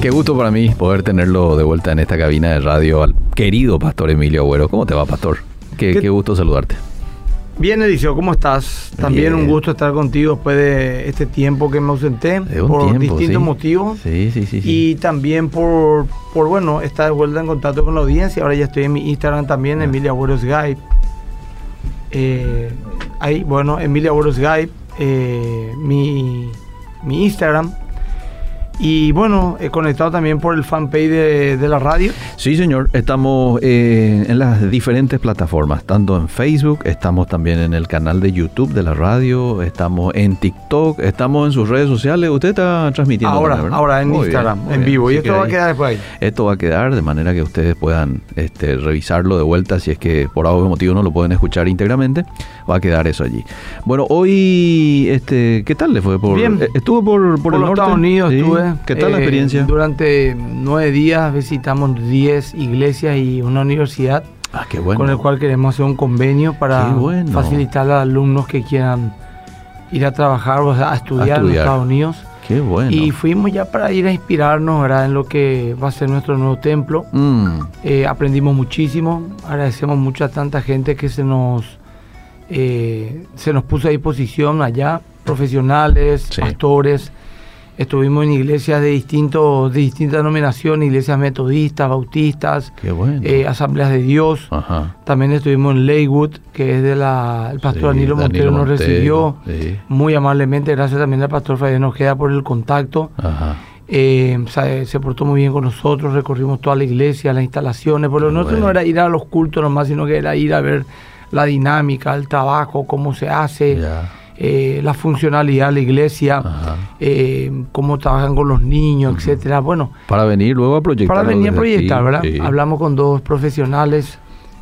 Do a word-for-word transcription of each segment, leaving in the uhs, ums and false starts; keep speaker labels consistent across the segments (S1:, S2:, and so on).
S1: Qué gusto para mí poder tenerlo de vuelta en esta cabina de radio al querido Pastor Emilio Agüero. ¿Cómo te va, Pastor? Qué, qué, qué gusto saludarte.
S2: Bien, Eliseo, ¿cómo estás? También Bien. Un gusto estar contigo después de este tiempo que me ausenté
S1: de un
S2: por
S1: tiempo,
S2: distintos
S1: sí.
S2: motivos.
S1: Sí, sí, sí, sí.
S2: Y también por, por, bueno, estar de vuelta en contacto con la audiencia. Ahora ya estoy en mi Instagram también, ah. Emilio Agüero Skype. Eh, ahí, bueno, Emilio Agüero Skype, eh, mi, mi Instagram. Y bueno, he conectado también por el fanpage de, de la radio.
S1: Sí, señor. Estamos eh, en las diferentes plataformas, tanto en Facebook, estamos también en el canal de YouTube de la radio, estamos en TikTok, estamos en sus redes sociales. Usted está transmitiendo
S2: ahora,
S1: también,
S2: ahora en
S1: muy
S2: Instagram,
S1: bien,
S2: en
S1: bien.
S2: vivo.
S1: Así
S2: y esto va a quedar después ahí.
S1: Esto va a quedar de manera que ustedes puedan este, revisarlo de vuelta si es que por algún motivo no lo pueden escuchar íntegramente. Va a quedar eso allí. Bueno, hoy, este, ¿qué tal le fue? Por,
S2: bien.
S1: ¿Estuvo por, por, por
S2: el
S1: los
S2: norte? Estados Unidos
S1: ¿Sí?
S2: estuve.
S1: ¿Qué tal
S2: eh,
S1: la experiencia?
S2: Durante nueve días visitamos diez iglesias y una universidad.
S1: Ah, qué bueno.
S2: Con el cual queremos hacer un convenio para
S1: bueno.
S2: facilitar a alumnos que quieran ir a trabajar o sea, a, estudiar a estudiar en Estados Unidos.
S1: Qué bueno.
S2: Y fuimos ya para ir a inspirarnos, ¿verdad?, en lo que va a ser nuestro nuevo templo.
S1: Mm.
S2: Eh, aprendimos muchísimo. Agradecemos mucho a tanta gente que se nos eh, se nos puso a disposición allá, profesionales, sí. pastores. Estuvimos en iglesias de distintos de distintas denominaciones, iglesias metodistas, bautistas,
S1: Qué bueno.
S2: eh, asambleas de Dios.
S1: Ajá.
S2: También estuvimos en Lakewood, que es de la el pastor sí, Danilo Montero, nos
S1: Montero,
S2: recibió
S1: sí.
S2: muy amablemente. Gracias también al pastor Fabián Ojeda por el contacto.
S1: Ajá.
S2: Eh, se, se portó muy bien con nosotros, recorrimos toda la iglesia, las instalaciones. Por lo nuestro bueno. no era ir a los cultos nomás, sino que era ir a ver la dinámica, el trabajo, cómo se hace.
S1: Yeah.
S2: Eh, la funcionalidad de la iglesia, eh, cómo trabajan con los niños, uh-huh. etcétera. Bueno,
S1: para venir luego a proyectar.
S2: Para venir a proyectar,
S1: aquí,
S2: ¿verdad?
S1: Sí.
S2: Hablamos con dos profesionales,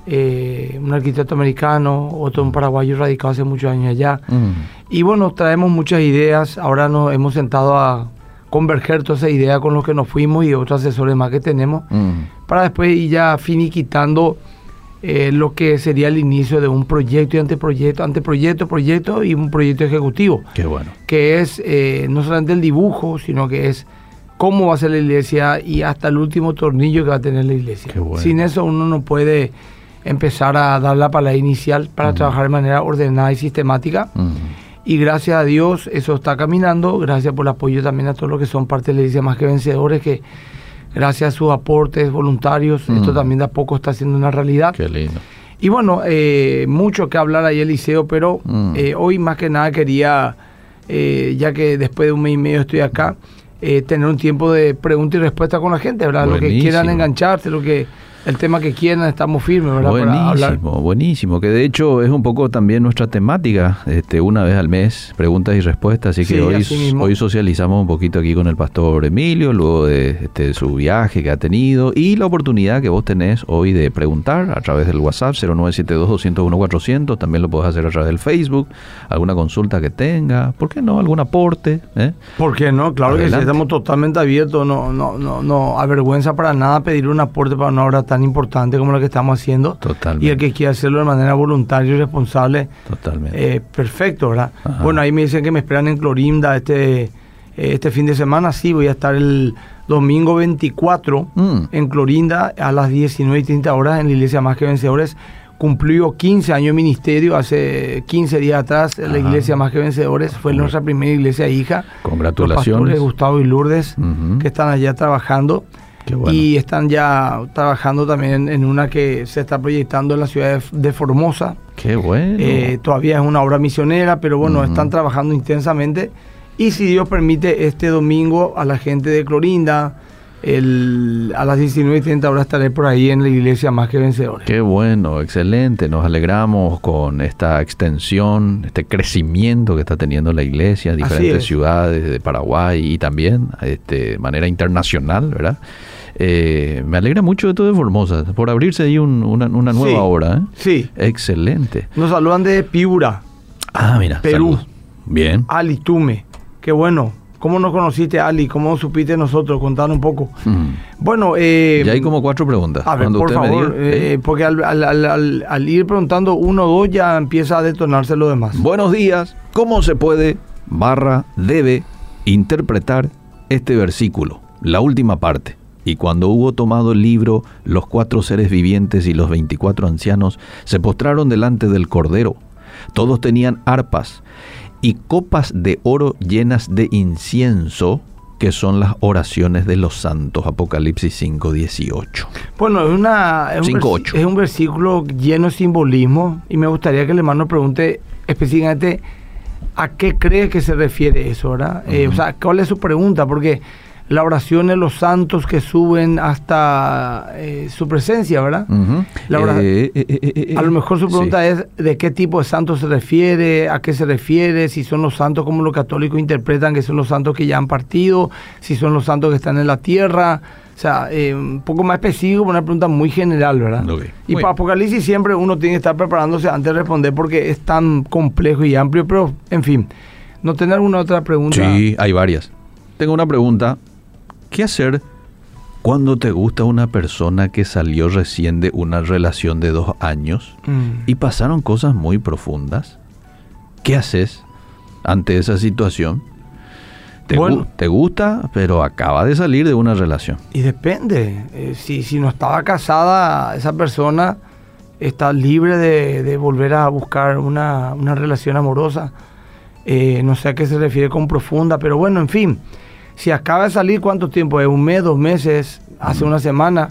S2: eh, un arquitecto americano, otro un paraguayo radicado hace muchos años allá. Uh-huh. Y bueno, traemos muchas ideas. Ahora nos hemos sentado a converger toda esa idea con los que nos fuimos y otros asesores más que tenemos, uh-huh. para después ir ya finiquitando Eh, lo que sería el inicio de un proyecto y anteproyecto, anteproyecto, proyecto y un proyecto ejecutivo.
S1: Qué bueno.
S2: Que es eh, no solamente el dibujo, sino que es cómo va a ser la iglesia y hasta el último tornillo que va a tener la iglesia.
S1: Qué bueno.
S2: Sin eso uno no puede empezar a dar la palabra inicial para uh-huh. trabajar de manera ordenada y sistemática. Uh-huh. Y gracias a Dios eso está caminando, gracias por el apoyo también a todos los que son parte de la iglesia Más que Vencedores, que gracias a sus aportes voluntarios, mm. esto también de a poco está siendo una realidad.
S1: Qué lindo.
S2: Y bueno, eh, mucho que hablar ahí, Eliseo, pero mm. eh, hoy más que nada quería, eh, ya que después de un mes y medio estoy acá, eh, tener un tiempo de pregunta y respuesta con la gente, ¿verdad? Buenísimo. Lo que quieran engancharse, lo que el tema que quieran, estamos firmes, ¿verdad?
S1: Buenísimo,
S2: para hablar.
S1: buenísimo, que de hecho es un poco también nuestra temática, este, una vez al mes, preguntas y respuestas, así que sí, hoy, así hoy socializamos un poquito aquí con el pastor Emilio, luego de este, su viaje que ha tenido y la oportunidad que vos tenés hoy de preguntar a través del WhatsApp cero nueve siete dos, dos cero uno, cuatrocientos, también lo podés hacer a través del Facebook, alguna consulta que tenga, ¿por qué no? ¿Algún aporte? ¿Eh?
S2: ¿Por qué no? Claro Adelante. Que sí, estamos totalmente abiertos, no, no, no, no avergüenza para nada pedir un aporte para una obra tan importante como lo que estamos haciendo.
S1: Totalmente.
S2: Y el que quiera hacerlo de manera voluntaria y responsable.
S1: Totalmente.
S2: Eh, perfecto, ¿verdad?
S1: Ajá.
S2: Bueno, ahí me dicen que me esperan en Clorinda este, este fin de semana. Sí, voy a estar el domingo veinticuatro mm. en Clorinda a las diecinueve y treinta horas en la iglesia Más que Vencedores. Cumplió quince años de ministerio, hace quince días atrás. Ajá. La iglesia Más que Vencedores fue Ajá. nuestra primera iglesia hija.
S1: Congratulaciones.
S2: Los pastores Gustavo y Lourdes,
S1: uh-huh.
S2: que están allá trabajando.
S1: Qué bueno.
S2: Y están ya trabajando también en una que se está proyectando en la ciudad de, de Formosa.
S1: Qué bueno.
S2: Eh, todavía es una obra misionera, pero bueno, uh-huh. están trabajando intensamente. Y si Dios permite, este domingo a la gente de Clorinda, el, a las diecinueve y treinta horas estaré por ahí en la iglesia Más que Vencedores.
S1: Qué bueno, excelente. Nos alegramos con esta extensión, este crecimiento que está teniendo la iglesia, diferentes ciudades de Paraguay y también este, de manera internacional, ¿verdad? Eh, me alegra mucho de todo de Formosa, por abrirse ahí un, una, una nueva
S2: sí,
S1: obra. ¿eh?
S2: Sí.
S1: Excelente.
S2: Nos saludan de Piura.
S1: Ah, mira.
S2: Perú.
S1: Salud. Bien.
S2: Ali Tume. Qué bueno. ¿Cómo nos conociste, Ali? ¿Cómo supiste nosotros? Contanos un poco.
S1: Hmm.
S2: Bueno, eh...
S1: ya hay como cuatro preguntas.
S2: A ver,
S1: Cuando
S2: por
S1: usted
S2: favor,
S1: me diga,
S2: eh,
S1: ¿eh?
S2: porque al, al, al, al, al ir preguntando uno o dos ya empieza a detonarse lo demás.
S1: Buenos días. ¿Cómo se puede, barra, debe, interpretar este versículo? la última parte. Y cuando hubo tomado el libro, los cuatro seres vivientes y los veinticuatro ancianos se postraron delante del Cordero. Todos tenían arpas y copas de oro llenas de incienso, que son las oraciones de los santos. Apocalipsis cinco dieciocho.
S2: Bueno, es, una, es, un
S1: cinco, ocho.
S2: es un versículo lleno de simbolismo, y me gustaría que el hermano pregunte específicamente a qué cree que se refiere eso, ¿verdad? Uh-huh. Eh, o sea, ¿cuál es su pregunta? Porque la oración de los santos que suben hasta eh, su presencia, ¿verdad? Uh-huh. La oración, eh, eh, eh, eh, a lo mejor su pregunta sí. es de qué tipo de santos se refiere, a qué se refiere, si son los santos como los católicos interpretan que son los santos que ya han partido, si son los santos que están en la tierra. O sea, eh, un poco más específico, una pregunta muy general, ¿verdad? Okay. Y para Apocalipsis siempre uno tiene que estar preparándose antes de responder porque es tan complejo y amplio, pero en fin, ¿no tiene alguna otra pregunta?
S1: Sí, hay varias. Tengo una pregunta. ¿Qué hacer cuando te gusta una persona que salió recién de una relación de dos años mm. y pasaron cosas muy profundas? ¿Qué haces ante esa situación? Te, bueno, gu- te gusta, pero acaba de salir de una relación.
S2: Y depende. Eh, si, si no estaba casada, esa persona está libre de, de volver a buscar una, una relación amorosa. Eh, no sé a qué se refiere con profunda, pero bueno, en fin. Si acaba de salir, ¿cuánto tiempo es? ¿Un mes, dos meses, hace mm. una semana?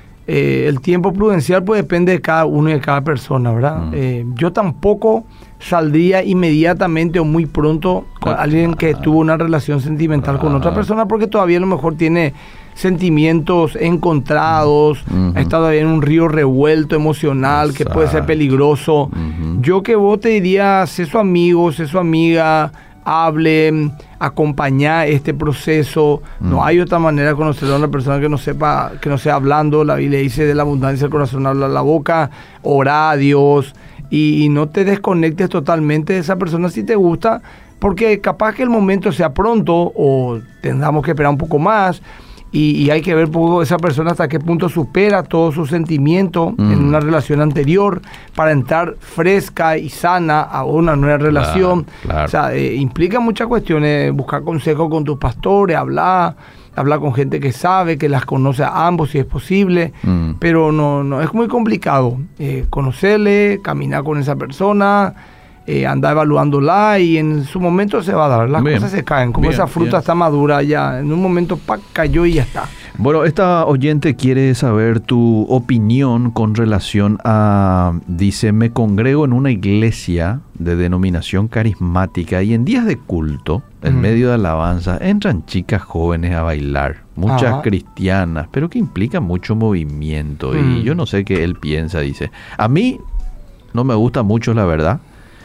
S2: Eh, el tiempo prudencial pues depende de cada uno y de cada persona, ¿verdad? Mm. Eh, yo tampoco saldría inmediatamente o muy pronto con alguien que tuvo una relación sentimental con otra persona porque todavía a lo mejor tiene sentimientos encontrados, uh-huh. está todavía en un río revuelto emocional. Exacto. Que puede ser peligroso. Uh-huh. Yo que vos te diría, sé su amigo, sé su amiga, hable, acompañar este proceso. Mm. No hay otra manera de conocer a una persona que no sepa, que no sea hablando. La Biblia dice de la abundancia del corazón habla la boca. Ora a Dios y, y no te desconectes totalmente de esa persona si te gusta, porque capaz que el momento sea pronto o tengamos que esperar un poco más. Y, y hay que ver un poco esa persona hasta qué punto supera todos sus sentimientos mm. en una relación anterior para entrar fresca y sana a una nueva relación. Claro, claro. O sea, eh, implica muchas cuestiones, buscar consejos con tus pastores, hablar, hablar con gente que sabe, que las conoce a ambos si es posible, mm. pero no, no es muy complicado eh, conocerle, caminar con esa persona, Eh, anda evaluándola y en su momento se va a dar. Las bien, cosas se caen. Como bien, esa fruta bien. Está madura ya, en un momento pa, cayó y ya está.
S1: Bueno, esta oyente quiere saber tu opinión con relación a, dice, me congrego en una iglesia de denominación carismática y en días de culto, en mm. medio de alabanza, entran chicas jóvenes a bailar, muchas Ajá. cristianas, pero que implica mucho movimiento mm. y yo no sé qué él piensa, dice. A mí no me gusta mucho, la verdad.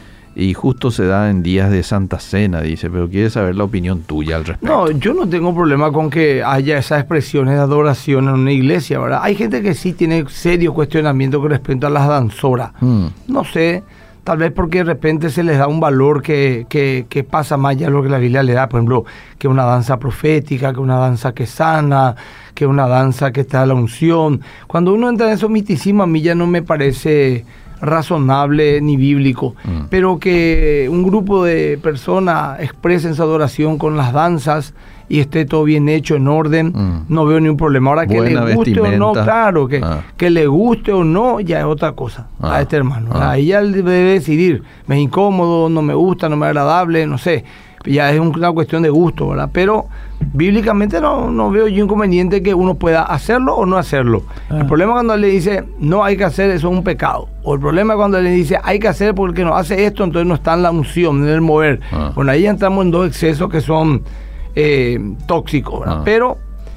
S1: Y justo se da en días de Santa Cena, dice, pero quiere saber la opinión tuya al respecto.
S2: No, yo no tengo problema con que haya esas expresiones de adoración en una iglesia, ¿verdad? Hay gente que sí tiene serios cuestionamientos con respecto a las danzoras. Mm. No sé, tal vez porque de repente se les da un valor que, que, que pasa más allá de lo que la Biblia le da. Por ejemplo, que una danza profética, que una danza que sana, que una danza que está a la unción. Cuando uno entra en esos misticismos, a mí ya no me parece razonable ni bíblico, mm. pero que un grupo de personas expresen su adoración con las danzas y esté todo bien hecho, en orden, mm. no veo ningún problema. Ahora, que Buena le guste vestimenta. o no, claro, que, ah. que le guste o no, ya es otra cosa ah. a este hermano. Ah. Ahí ya debe decidir, me es incómodo, no me gusta, no me es agradable, no sé. Ya es una cuestión de gusto, ¿verdad? Pero bíblicamente no, no veo yo inconveniente que uno pueda hacerlo o no hacerlo. Ah. El problema cuando le dice no hay que hacer, eso es un pecado. O el problema cuando le dice hay que hacer porque no hace esto, entonces no está en la unción, en el mover. Ah. Bueno, ahí entramos en dos excesos que son eh, tóxicos, ¿verdad? Ah. Pero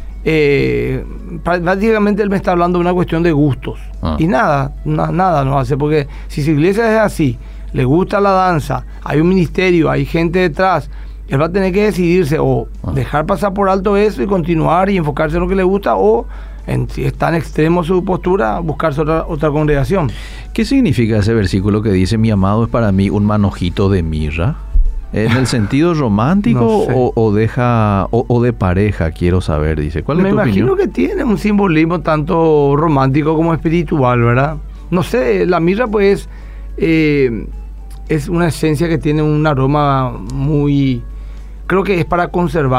S2: eh, prácticamente él me está hablando de una cuestión de gustos. Ah. Y nada, na, nada no hace, porque si su iglesia es así, le gusta la danza, hay un ministerio, hay gente detrás, él va a tener que decidirse o ah. dejar pasar por alto eso y continuar y enfocarse en lo que le gusta, o en, si está en extremo su postura, buscarse otra, otra congregación.
S1: ¿Qué significa ese versículo que dice mi amado es para mí un manojito de mirra? ¿En el sentido romántico no sé. o, o deja o, o de pareja? Quiero saber, dice. ¿Cuál es
S2: Me
S1: tu
S2: imagino
S1: opinión?
S2: Que tiene un simbolismo tanto romántico como espiritual, ¿verdad? No sé, la mirra pues eh, es una esencia que tiene un aroma muy, creo que es para conservar,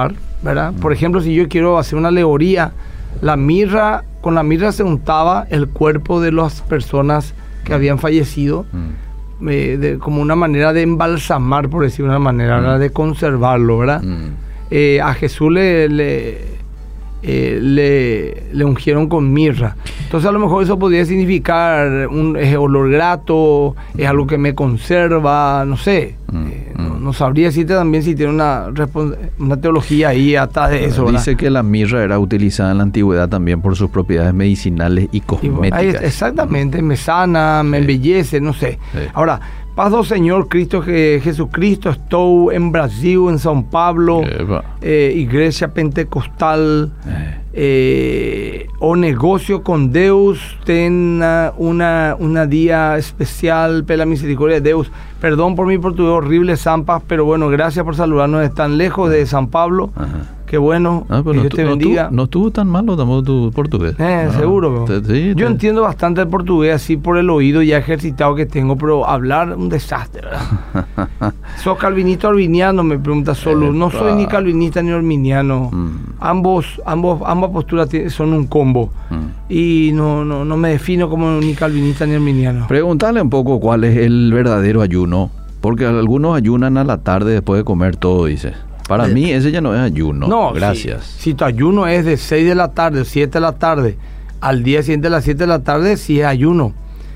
S2: ¿verdad? Mm. Por ejemplo, si yo quiero hacer una alegoría, la mirra, con la mirra se untaba el cuerpo de las personas que habían fallecido, mm. eh, de, como una manera de embalsamar, por decir una manera, mm. de conservarlo, ¿verdad? Mm. Eh, a Jesús le, le, eh, le, le ungieron con mirra. Entonces a lo mejor eso podría significar un es olor grato, es algo que me conserva, no sé. Mm. Eh, no, no sabría decirte también si tiene una, una teología ahí atrás de eso, ¿verdad?
S1: Dice que la mirra era utilizada en la antigüedad también por sus propiedades medicinales y cosméticas.
S2: Y, ahí, exactamente, me sana, me sí. embellece, no sé. Sí. Ahora, paz do Senhor Cristo que Jesucristo, estou en Brasil, en São Paulo, eh, Igreja Pentecostal, eh. Eh, o negocio con Deus, ten una, una día especial pela misericordia de Deus. Perdón por mi portugués horrible, Zampas, pero bueno, gracias por saludarnos, están lejos de San Pablo. Ajá. Qué bueno,
S1: ah, que
S2: Dios
S1: no
S2: te bendiga.
S1: No estuvo tan malo tampoco tu portugués.
S2: Eh,
S1: ah,
S2: seguro.
S1: Te, sí,
S2: Yo
S1: te...
S2: entiendo bastante el portugués así por el oído ya ejercitado que tengo, pero hablar un desastre, ¿verdad? ¿Sos calvinista o arminiano? Me pregunta solo. No soy ni calvinista ni arminiano. Mm. Ambos, ambos, ambas posturas son un combo. Mm. Y no, no, no me defino como ni calvinista ni arminiano.
S1: Pregúntale un poco cuál es el verdadero ayuno. Porque algunos ayunan a la tarde después de comer todo, dice. Para eh, mí ese ya no es ayuno. No, gracias.
S2: Si, si tu ayuno es de seis de la tarde, siete de la tarde, al día siguiente a las siete de la tarde, sí es ayuno.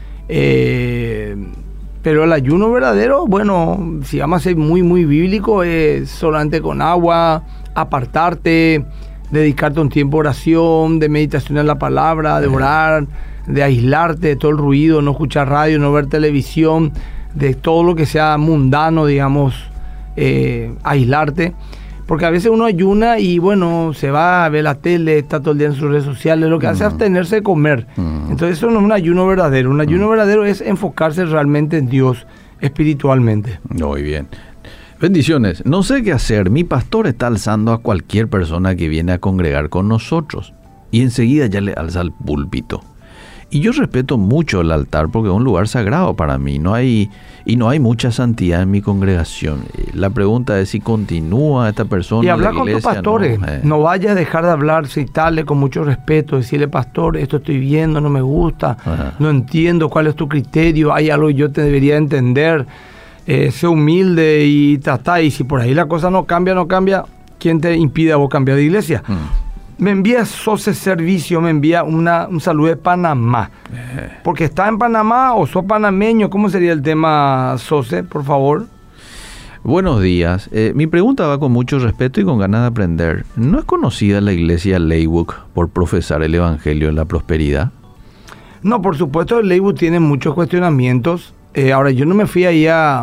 S2: Eh, pero el ayuno verdadero, bueno, si vamos a ser muy, muy bíblico, es solamente con agua, apartarte, dedicarte un tiempo de oración, de meditación en la palabra, de orar, de aislarte de todo el ruido, no escuchar radio, no ver televisión, de todo lo que sea mundano, digamos, eh, aislarte. Porque a veces uno ayuna y bueno, se va a ver la tele, está todo el día en sus redes sociales, lo que uh-huh. hace es abstenerse de comer. Uh-huh. Entonces eso no es un ayuno verdadero. Un ayuno uh-huh. verdadero es enfocarse realmente en Dios espiritualmente.
S1: Muy bien. Bendiciones. No sé qué hacer. Mi pastor está alzando a cualquier persona que viene a congregar con nosotros y enseguida ya le alza el púlpito. Y yo respeto mucho el altar porque es un lugar sagrado para mí. No hay, y no hay mucha santidad en mi congregación. La pregunta es si continúa esta persona.
S2: Y hablar con tus pastores. No, eh. no vayas a dejar de hablar, citarle con mucho respeto. Decirle, pastor, esto estoy viendo, no me gusta. Ajá. No entiendo cuál es tu criterio. Hay algo que yo te debería entender. Eh, sé humilde y trata. Y si por ahí la cosa no cambia, no cambia, ¿quién te impide a vos cambiar de iglesia? Hmm. Me envía Sose Servicio, me envía una, un saludo de Panamá. Eh. Porque está en Panamá o sos panameño. ¿Cómo sería el tema, Sose, por favor?
S1: Buenos días. Eh, mi pregunta va con mucho respeto y con ganas de aprender. ¿No es conocida la iglesia Leywood por profesar el evangelio en la prosperidad?
S2: No, por supuesto, el Leywood tiene muchos cuestionamientos. Eh, ahora, yo no me fui ahí a,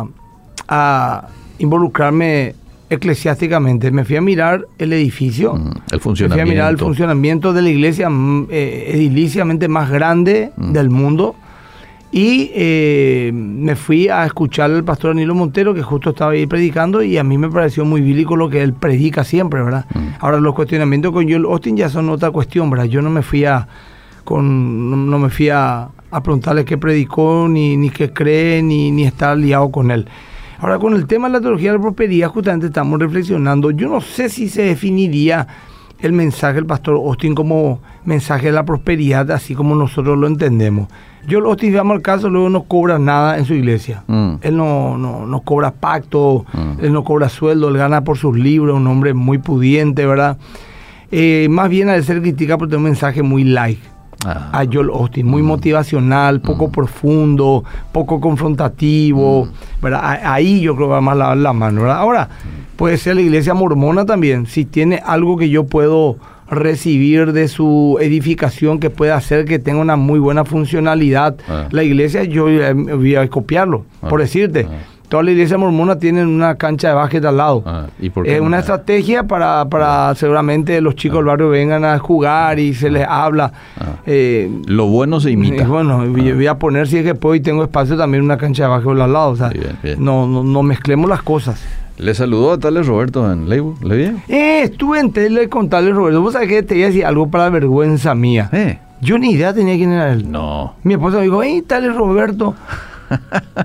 S2: a involucrarme eclesiásticamente, me fui a mirar el edificio, mm,
S1: el funcionamiento.
S2: Me fui a mirar el funcionamiento de la iglesia eh, ediliciamente más grande mm. del mundo y eh, me fui a escuchar al pastor Danilo Montero que justo estaba ahí predicando y a mí me pareció muy bíblico lo que él predica siempre, ¿verdad? Mm. Ahora los cuestionamientos con Joel Osteen ya son otra cuestión, ¿verdad? Yo no me fui a con no, no me fui a, a preguntarle qué predicó ni, ni qué cree ni, ni estar liado con él. Ahora, con el tema de la teología de la prosperidad, justamente estamos reflexionando. Yo no sé si se definiría el mensaje del pastor Osteen como mensaje de la prosperidad, así como nosotros lo entendemos. Joel Osteen, veamos el caso, luego no cobra nada en su iglesia. Mm. Él no, no, no cobra pacto, mm. él no cobra sueldo, él gana por sus libros, un hombre muy pudiente, ¿verdad? Eh, más bien a él se le critica por tener un mensaje muy light. Ah. A Joel Osteen, muy mm. motivacional, poco mm. profundo, poco confrontativo, mm. ¿verdad? Ahí yo creo que va más la, la mano, ¿verdad? Ahora, puede ser la iglesia mormona también, si tiene algo que yo puedo recibir de su edificación que pueda hacer que tenga una muy buena funcionalidad, ah. la iglesia, yo voy a copiarlo, ah. por decirte. Ah. Toda la iglesia mormona tiene una cancha de básquet al lado. Ah, ¿y por qué es una estrategia para, para ah. seguramente los chicos ah. del barrio vengan a jugar y se les habla.
S1: Ah. Eh, Lo bueno se imita.
S2: Eh, bueno, ah. voy a poner, si es que puedo y tengo espacio, también una cancha de básquet al lado. O sea, bien, bien. No, no, no mezclemos las cosas.
S1: ¿Le saludó a Tales Roberto en Leywood? ¿Le vi?
S2: Eh, estuve en tele con Tales Roberto. ¿Vos sabés que te iba a decir algo para la vergüenza mía?
S1: Eh.
S2: Yo ni idea tenía quién era él.
S1: No.
S2: Mi esposa me dijo, hey, Tales Roberto.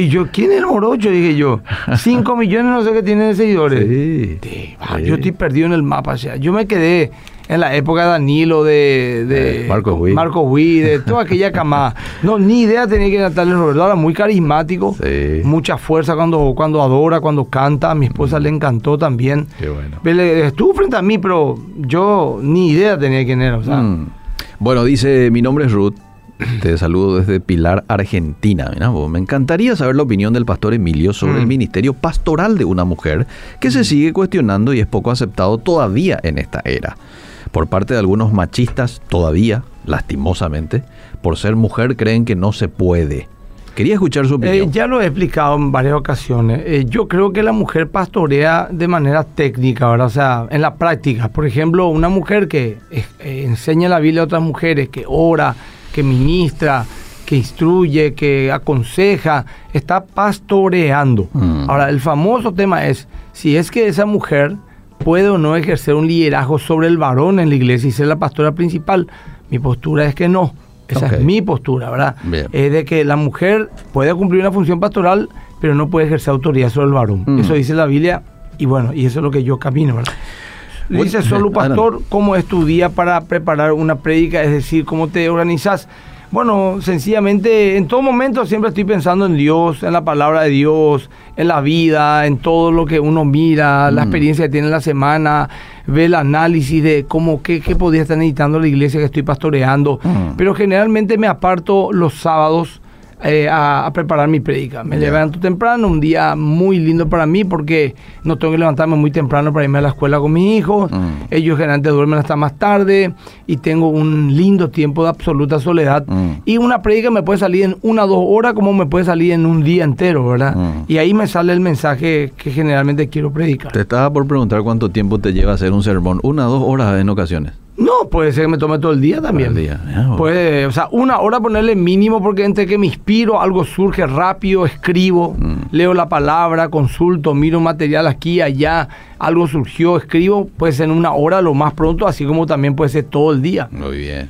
S2: Y yo, ¿quién es el morocho? Dije yo, cinco millones no sé qué tiene de seguidores. Sí, sí, ah, sí. Yo estoy perdido en el mapa, o sea, yo me quedé en la época de Danilo, de, de
S1: eh, Marco Huy,
S2: Marco Huy, de toda aquella camada. No, ni idea tenía que Natalia Roberto, era muy carismático, sí. Mucha fuerza cuando, cuando adora, cuando canta. A mi esposa mm. le encantó también.
S1: Qué bueno.
S2: Estuvo frente a mí, pero yo ni idea tenía quién era. O sea.
S1: mm. Bueno, dice, mi nombre es Ruth. Te saludo desde Pilar, Argentina. Mirá, me encantaría saber la opinión del pastor Emilio sobre mm. el ministerio pastoral de una mujer que mm. se sigue cuestionando y es poco aceptado todavía en esta era. Por parte de algunos machistas, todavía, lastimosamente, por ser mujer creen que no se puede. Quería escuchar su opinión.
S2: Eh, ya lo he explicado en varias ocasiones. Eh, yo creo que la mujer pastorea de manera técnica, ¿verdad? O sea, en la práctica. Por ejemplo, una mujer que eh, enseña la Biblia a otras mujeres, que ora, que ministra, que instruye, que aconseja, está pastoreando. Mm. Ahora, el famoso tema es, si es que esa mujer puede o no ejercer un liderazgo sobre el varón en la iglesia y ser la pastora principal. Mi postura es que no. Esa okay. es mi postura, ¿verdad? Bien. Es de que la mujer puede cumplir una función pastoral, pero no puede ejercer autoridad sobre el varón. Mm. Eso dice la Biblia, y bueno, y eso es lo que yo camino, ¿verdad? Dice solo pastor, ¿cómo es tu día para preparar una prédica? Es decir, ¿cómo te organizas? Bueno, sencillamente, en todo momento siempre estoy pensando en Dios, en la palabra de Dios, en la vida, en todo lo que uno mira, mm. la experiencia que tiene en la semana, ve el análisis de cómo, qué, qué podría estar necesitando la iglesia que estoy pastoreando. Mm. Pero generalmente me aparto los sábados eh, a, a preparar mi prédica. Me yeah. levanto temprano, un día muy lindo para mí porque no tengo que levantarme muy temprano para irme a la escuela con mis hijos. Mm. Ellos generalmente duermen hasta más tarde y tengo un lindo tiempo de absoluta soledad. Mm. Y una prédica me puede salir en una o dos horas como me puede salir en un día entero, ¿verdad? Mm. Y ahí me sale el mensaje que generalmente quiero predicar.
S1: Te estaba por preguntar cuánto tiempo te lleva hacer un sermón. Una o dos horas en ocasiones.
S2: No, puede ser que me tome todo el día también.
S1: El día. Yeah,
S2: puede, o sea, una hora ponerle mínimo porque entre que me inspiro, algo surge rápido, escribo, mm. leo la palabra, consulto, miro material aquí, allá, algo surgió, escribo, puede ser en una hora lo más pronto, así como también puede ser todo el día.
S1: Muy bien.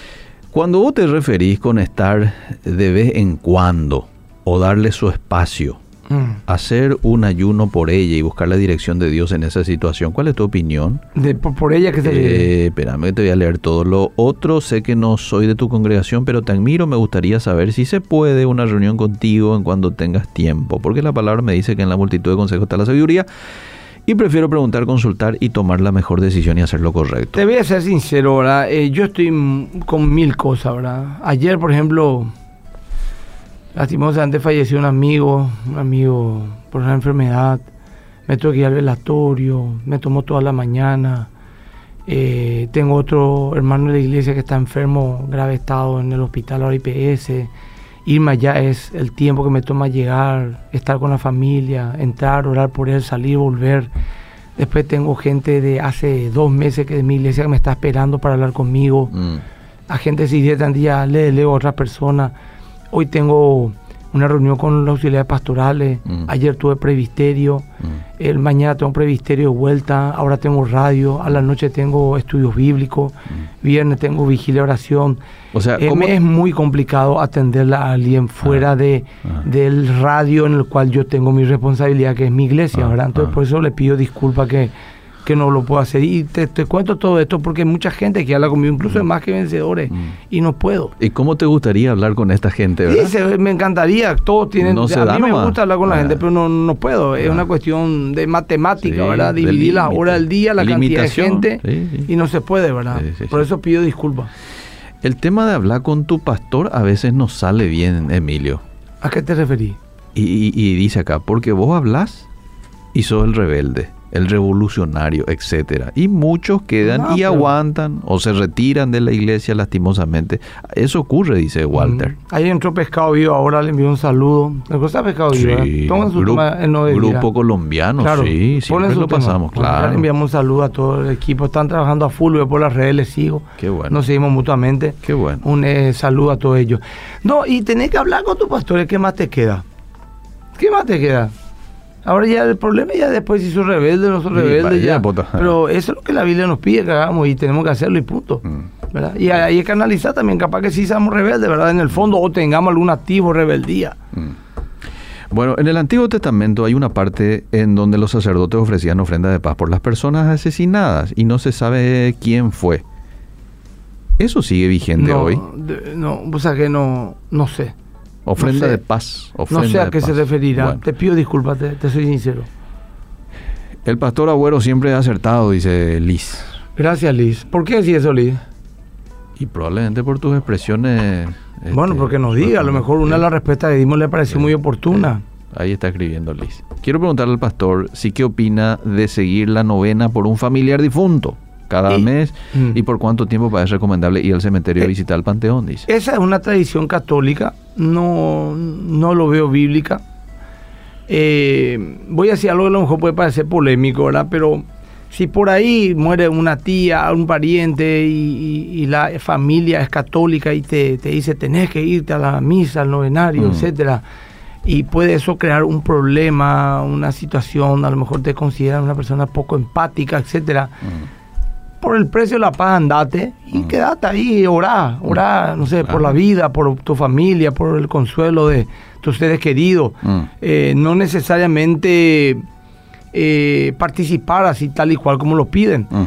S1: Cuando vos te referís con estar de vez en cuando o darle su espacio, Mm. hacer un ayuno por ella y buscar la dirección de Dios en esa situación, ¿cuál es tu opinión?
S2: De, por, por ella que se
S1: eh, espérame, te voy a leer todo. Lo otro, sé que no soy de tu congregación, pero te admiro, me gustaría saber si se puede una reunión contigo en cuando tengas tiempo, porque la palabra me dice que en la multitud de consejos está la sabiduría y prefiero preguntar, consultar y tomar la mejor decisión y hacer lo correcto.
S2: Te voy a ser sincero, ¿verdad? Eh, yo estoy con mil cosas, ¿verdad? Ayer, por ejemplo, lastimosamente falleció un amigo, un amigo por una enfermedad. Me tuve que ir al velatorio, me tomó toda la mañana. Eh, tengo otro hermano de la iglesia que está enfermo, grave estado en el hospital, ahora I P S. Irme allá es el tiempo que me toma llegar, estar con la familia, entrar, orar por él, salir, volver. Después tengo gente de hace dos meses que de mi iglesia que me está esperando para hablar conmigo. Mm. A gente si diez días le leo a otra persona. Hoy tengo una reunión con los auxiliares pastorales. Mm. Ayer tuve presbiterio. Mm. El mañana tengo presbiterio de vuelta. Ahora tengo radio. A la noche tengo estudios bíblicos. Mm. Viernes tengo vigilia, oración. O sea, eh, me es muy complicado atenderla a alguien fuera ah, de ah. del radio en el cual yo tengo mi responsabilidad, que es mi iglesia, ah, ¿verdad? Entonces ah. por eso le pido disculpas que que no lo puedo hacer. Y te, te cuento todo esto porque hay mucha gente que habla conmigo, incluso mm. más que vencedores, mm. y no puedo.
S1: ¿Y cómo te gustaría hablar con esta gente, verdad?
S2: Sí, se, me encantaría, todos tienen...
S1: No se
S2: a
S1: da
S2: mí
S1: nomás.
S2: Me gusta hablar con la ah. gente, pero no, no puedo. Es ah. una cuestión de matemática, sí, ¿verdad? Dividir las horas del día, la cantidad de gente, sí, sí. y no se puede, ¿verdad? Sí, sí, Por sí. eso pido disculpas.
S1: El tema de hablar con tu pastor a veces no sale bien, Emilio.
S2: ¿A qué te referís?
S1: Y, y, y dice acá, porque vos hablás y sos el rebelde, el revolucionario, etcétera. Y muchos quedan no, y pero... aguantan o se retiran de la iglesia lastimosamente. Eso ocurre, dice Walter.
S2: Mm. Ahí entró Pescado Vivo, ahora le envío un saludo. ¿Le gusta Pescado Vivo?
S1: Sí. Toman su Grupo, en no grupo colombiano, claro, sí, siempre lo pasamos, tema. Claro.
S2: Le enviamos un saludo a todo el equipo. Están trabajando a full, yo por las redes les sigo.
S1: Qué bueno.
S2: Nos seguimos mutuamente.
S1: Qué bueno.
S2: Un eh, saludo a todos ellos. No, y tenés que hablar con tus pastores. ¿Qué más te queda? ¿Qué más te queda? Ahora ya el problema ya después si sos rebelde no sos rebelde, sí, ya. Pota. Pero eso es lo que la Biblia nos pide que hagamos y tenemos que hacerlo y punto. Mm. ¿Verdad? Y ahí hay que analizar también, capaz que sí seamos rebeldes, ¿verdad? En el fondo o tengamos algún activo rebeldía.
S1: Mm. Bueno, en el Antiguo Testamento hay una parte en donde los sacerdotes ofrecían ofrenda de paz por las personas asesinadas y no se sabe quién fue. ¿Eso sigue vigente
S2: no,
S1: hoy?
S2: De, no, o sea que no, no sé.
S1: Ofrenda
S2: no sé.
S1: de paz. Ofrenda
S2: no sé a qué
S1: paz.
S2: se referirá.
S1: Bueno.
S2: Te pido disculpas, te, te soy sincero.
S1: El pastor Agüero siempre ha acertado, dice Liz.
S2: Gracias, Liz. ¿Por qué decís eso, Liz?
S1: Y probablemente por tus expresiones...
S2: Bueno, este, porque nos diga, a lo mejor una de las respuestas que dimos le pareció sí, muy oportuna.
S1: Sí. Ahí está escribiendo Liz. Quiero preguntarle al pastor si qué opina de seguir la novena por un familiar difunto cada y, mes mm. y por cuánto tiempo parece recomendable ir al cementerio eh, a visitar el panteón, dice.
S2: Esa es una tradición católica, no, no lo veo bíblica. Eh, voy a decir algo que a lo mejor puede parecer polémico, ¿verdad? Pero si por ahí muere una tía, un pariente y, y, y la familia es católica y te, te dice tenés que irte a la misa, al novenario, mm. etcétera, y puede eso crear un problema, una situación, a lo mejor te consideran una persona poco empática, etcétera. Mm. Por el precio de la paz andate y mm. quedate ahí, orá, orá, no sé, por la vida, por tu familia, por el consuelo de tus seres queridos. Mm. Eh, no necesariamente eh, participar así tal y cual como lo piden. Mm.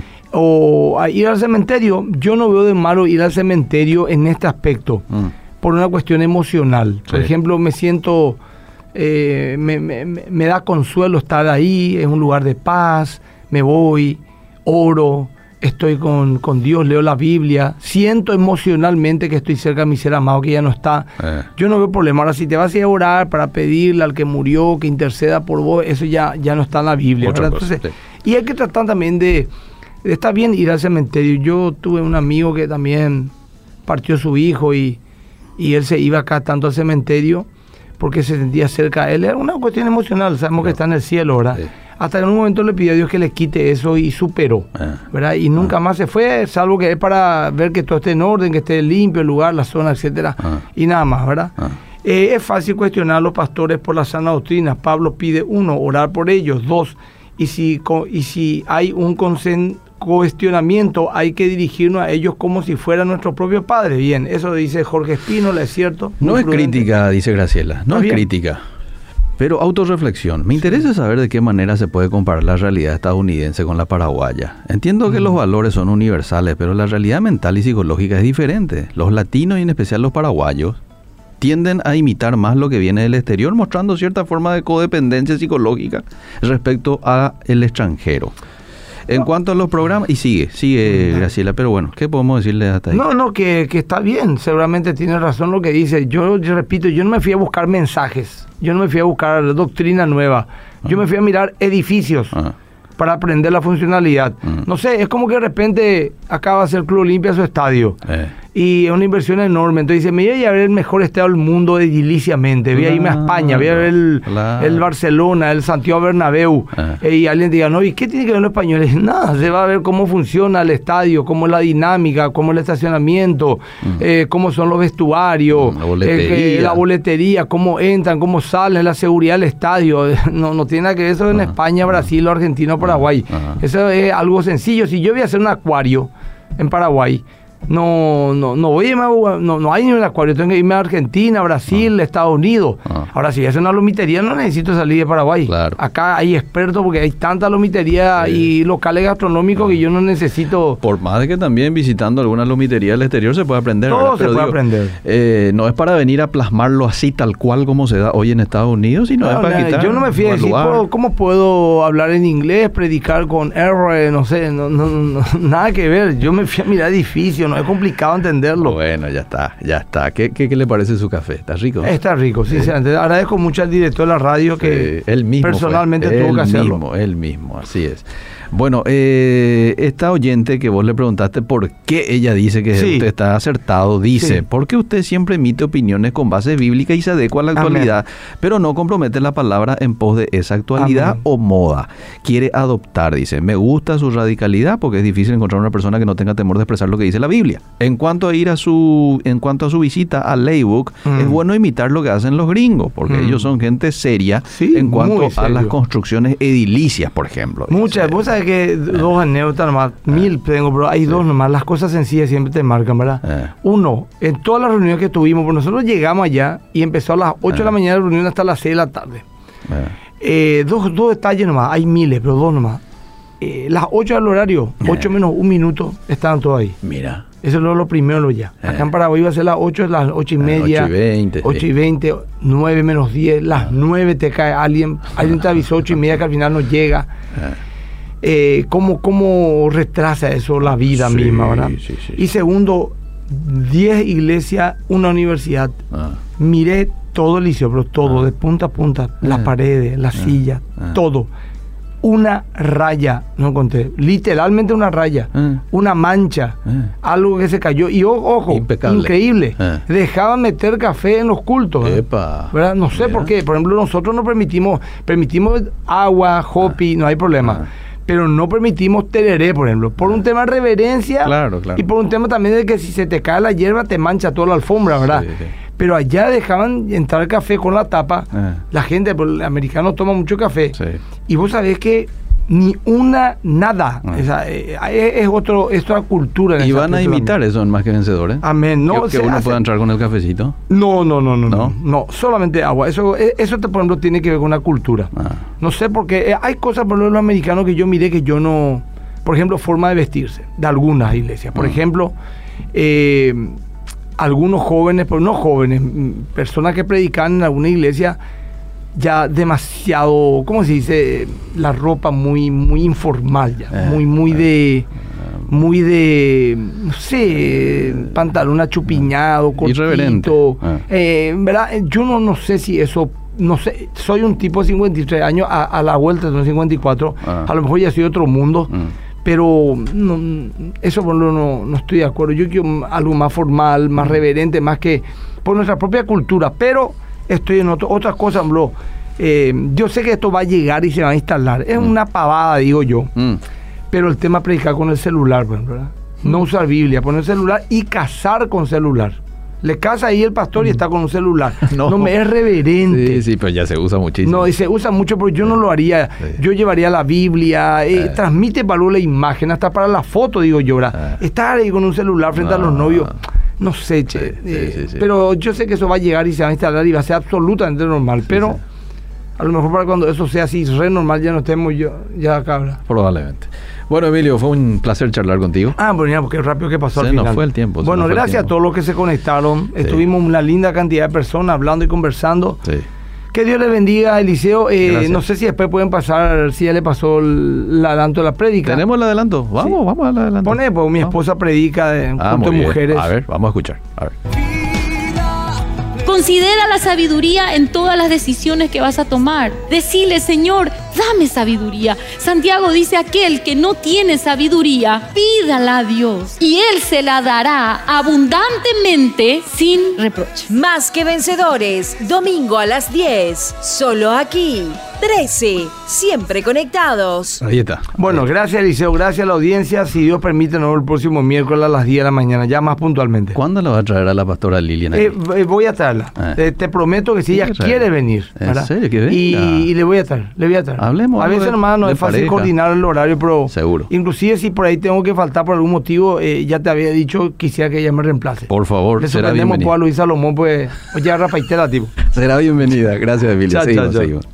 S2: O a ir al cementerio, yo no veo de malo ir al cementerio en este aspecto, mm. por una cuestión emocional. Sí. Por ejemplo, me siento, eh, me, me, me da consuelo estar ahí, es un lugar de paz, me voy, oro, estoy con, con Dios, leo la Biblia, siento emocionalmente que estoy cerca de mi ser amado que ya no está. Eh. Yo no veo problema. Ahora, si te vas a ir a orar para pedirle al que murió que interceda por vos, eso ya, ya no está en la Biblia. Entonces, sí. Y hay que tratar también de, de... Está bien ir al cementerio. Yo tuve un amigo que también partió su hijo y, y él se iba acá tanto al cementerio porque se sentía cerca a él. Era una cuestión emocional, sabemos no. que está en el cielo, ¿verdad? Sí. Hasta que en un momento le pidió a Dios que le quite eso y superó, ah, ¿verdad? Y nunca ah. más se fue, salvo que es para ver que todo esté en orden, que esté limpio el lugar, la zona, etcétera, ah. y nada más, ¿verdad? Ah. Eh, es fácil cuestionar a los pastores por la sana doctrina. Pablo pide, uno, orar por ellos, dos, y si, y si hay un consen, cuestionamiento, hay que dirigirnos a ellos como si fuera nuestro propio padre. Bien, eso dice Jorge Espínola, ¿es cierto?
S1: No es prudente. Crítica, dice Graciela, no es bien? Crítica. Pero autorreflexión. Me interesa saber de qué manera se puede comparar la realidad estadounidense con la paraguaya. Entiendo que mm. los valores son universales, pero la realidad mental y psicológica es diferente. Los latinos y en especial los paraguayos tienden a imitar más lo que viene del exterior, mostrando cierta forma de codependencia psicológica respecto al extranjero. En no. cuanto a los programas, y sigue, sigue Graciela, pero bueno, ¿qué podemos decirle hasta ahí?
S2: No, no, que, que está bien, seguramente tiene razón lo que dice. Yo, yo repito, yo no me fui a buscar mensajes, yo no me fui a buscar doctrina nueva, ah. yo me fui a mirar edificios ah. para aprender la funcionalidad. Ah. No sé, es como que de repente acaba de hacer Club Olimpia su estadio. Eh. Y es una inversión enorme. Entonces dice, me voy a ir a ver el mejor estadio del mundo ediliciamente. Voy a irme a España, voy a ver el, claro. el Barcelona, el Santiago Bernabéu. Ah. Eh, y alguien diga, no, ¿y qué tiene que ver los españoles? Nada, se va a ver cómo funciona el estadio, cómo es la dinámica, cómo es el estacionamiento, mm. eh, cómo son los vestuarios, la boletería. Eh, la boletería, cómo entran, cómo salen, la seguridad del estadio. No, no tiene nada que ver eso en ah. España, Brasil, ah. Argentina o Paraguay. Ah. Eso es algo sencillo. Si yo voy a hacer un acuario en Paraguay, No, no, no voy a irme a, no, no hay ni un acuario, tengo que irme a Argentina, Brasil, ah. Estados Unidos. Ah. Ahora, si es una lomitería, no necesito salir de Paraguay. Claro. Acá hay expertos porque hay tanta lomitería sí. y locales gastronómicos ah. que yo no necesito.
S1: Por más de que también visitando alguna lomitería del exterior se puede aprender.
S2: Todo
S1: ¿verdad?
S2: se
S1: Pero
S2: puede
S1: digo,
S2: aprender.
S1: Eh, no es para venir a plasmarlo así tal cual como se da hoy en Estados Unidos, sino no, es para no, quitar.
S2: Yo no me fui a decir, ¿puedo, ¿cómo puedo hablar en inglés, predicar con R? No sé, no, no, no, nada que ver. Yo me fui a mirar edificios, no es complicado entender. Entenderlo.
S1: Bueno, ya está, ya está. ¿Qué, qué, qué le parece su café? ¿Está rico?
S2: Está rico, sí. sí. Agradezco mucho al director de la radio que eh, él mismo personalmente fue. tuvo él que hacerlo.
S1: Mismo, él mismo, así es. Bueno, eh, esta oyente que vos le preguntaste por qué ella dice que sí. usted está acertado, dice, sí. porque usted siempre emite opiniones con base bíblica y se adecua a la actualidad, Amén. pero no compromete la palabra en pos de esa actualidad Amén. o moda. Quiere adoptar, dice, me gusta su radicalidad porque es difícil encontrar una persona que no tenga temor de expresar lo que dice la Biblia. En cuanto a ir a su, en cuanto a su visita a Laybook, mm. es bueno imitar lo que hacen los gringos, porque mm. ellos son gente seria sí, en cuanto a las construcciones edilicias, por ejemplo.
S2: Muchas, vos sabés sabes que dos anécdotas nomás, ah. mil tengo, pero hay sí. dos nomás. Las cosas sencillas siempre te marcan, ¿verdad? Ah. Uno, en todas las reuniones que tuvimos, pues nosotros llegamos allá y empezó a las ocho ah. de la mañana la reunión hasta las seis de la tarde. Ah. Eh, dos, dos detalles nomás, hay miles, pero dos nomás. Eh, las ocho del horario, ocho eh. menos un minuto, estaban todos ahí.
S1: Mira.
S2: Eso es lo primero lo ya. Acá eh. en Paraguay iba a ser las ocho, las ocho y media.
S1: ocho y veinte.
S2: ocho y veinte, nueve menos diez, las nueve te cae alguien, alguien te avisó ocho y media que al final no llega. Eh, ¿cómo, ¿Cómo retrasa eso la vida sí, misma, verdad? Sí, sí, y segundo, diez iglesias, una universidad. Ah. Miré todo el liceo, pero todo, ah. de punta a punta, ah. las paredes, las ah. sillas, ah. todo. Una raya, no encontré, literalmente una raya, ah. una mancha, ah. algo que se cayó. Y ojo, impecable. Increíble, ah. dejaban meter café en los cultos, ¿verdad? ¿verdad? No sé Mira. por qué, por ejemplo, nosotros no permitimos, permitimos agua, hopi, ah. no hay problema. Ah. Pero no permitimos tereré, por ejemplo, por un tema de reverencia
S1: claro, claro.
S2: y por un tema también de que si se te cae la hierba te mancha toda la alfombra, ¿verdad? Sí, sí. Pero allá dejaban entrar el café con la tapa, ah. la gente, pues, el americano toma mucho café, sí. y vos sabés que ni una, nada, ah. esa, eh, es, otro, es otra cultura.
S1: ¿Y van a imitar eso en Más que Vencedores?
S2: Amén. No,
S1: ¿Que, que uno hace... pueda entrar con el cafecito?
S2: No, no, no, no, no, no, no solamente agua. Eso, eso por ejemplo, tiene que ver con la cultura. Ah. No sé, porque hay cosas, por ejemplo, los americanos que yo miré que yo no... Por ejemplo, forma de vestirse, de algunas iglesias. Por ah. ejemplo, eh, algunos jóvenes, pero no jóvenes, personas que predican en alguna iglesia... ya demasiado, ¿cómo se dice? La ropa muy muy informal ya, eh, muy muy eh, de muy de no sé, eh, pantalón achupiñado, cortito, eh. Eh, ¿verdad? Yo no, no sé si eso, no sé, soy un tipo de cincuenta y tres años, a, a la vuelta de cincuenta y cuatro, ah. a lo mejor ya soy otro mundo. Mm. Pero no, eso por lo no, no estoy de acuerdo. Yo quiero algo más formal, más reverente, más que por nuestra propia cultura, pero estoy en otro, otras cosas, bro. Eh, yo sé que esto va a llegar y se va a instalar. Es mm. una pavada, digo yo. Mm. Pero el tema predicar con el celular, ¿verdad? Mm. No usar Biblia, poner celular y casar con celular. Le casa ahí el pastor mm. y está con un celular. No, no me es reverente.
S1: Sí, sí, pero ya se usa muchísimo.
S2: No, y se usa mucho, pero yo no lo haría. Sí. Yo llevaría la Biblia, eh, eh. transmite valor la imagen, hasta para la foto, digo yo, ¿verdad? Eh. Estar ahí con un celular frente no. a los novios. No sé, che. Sí, eh, sí, sí, sí. Pero yo sé que eso va a llegar y se va a instalar y va a ser absolutamente normal. Sí, pero sí. a lo mejor para cuando eso sea así, re normal, ya no estemos yo, ya acá, ¿verdad?
S1: Probablemente. Bueno, Emilio, fue un placer charlar contigo.
S2: Ah, bueno, ya, porque rápido que pasó
S1: se
S2: al final.
S1: nos fue el tiempo.
S2: Bueno, gracias
S1: tiempo.
S2: a todos los que se conectaron. Sí. Estuvimos una linda cantidad de personas hablando y conversando. Sí. Que Dios les bendiga, Eliseo. Eh, no sé si después pueden pasar, si ya le pasó el, el adelanto de la prédica.
S1: Tenemos el adelanto. Vamos, sí. vamos al adelanto.
S2: Pone, pues mi esposa vamos. predica de un
S1: ah,
S2: punto de mujeres.
S1: A ver, vamos a escuchar. A ver.
S3: Considera la sabiduría en todas las decisiones que vas a tomar. Decile, Señor, dame sabiduría. Santiago dice, aquel que no tiene sabiduría, pídala a Dios y Él se la dará abundantemente sin reproche.
S4: Más que Vencedores, domingo a las diez, solo aquí. trece, siempre conectados.
S1: Ahí está.
S2: Bueno, gracias Eliseo, gracias a la audiencia. Si Dios permite, nos vemos el próximo miércoles a las diez de la mañana, ya más puntualmente.
S1: ¿Cuándo la va a traer a la pastora Lilian?
S2: Eh, voy a traerla. Ah. Te, te prometo que si ella quiere venir.
S1: ¿En serio? ¿Que venga?
S2: Y, y le voy a traer, le voy a traer.
S1: Hablemos.
S2: A veces nomás no es fácil pareja. coordinar el horario, pero
S1: seguro.
S2: Inclusive si por ahí tengo que faltar por algún motivo, eh, ya te había dicho, quisiera que ella me reemplace.
S1: Por favor,
S2: le será bienvenida. Pues a Luis Salomón, pues, pues ya rapaitela, tipo.
S1: Será bienvenida. Gracias, Emilio.
S2: Chao, seguimos, chao, chao. seguimos.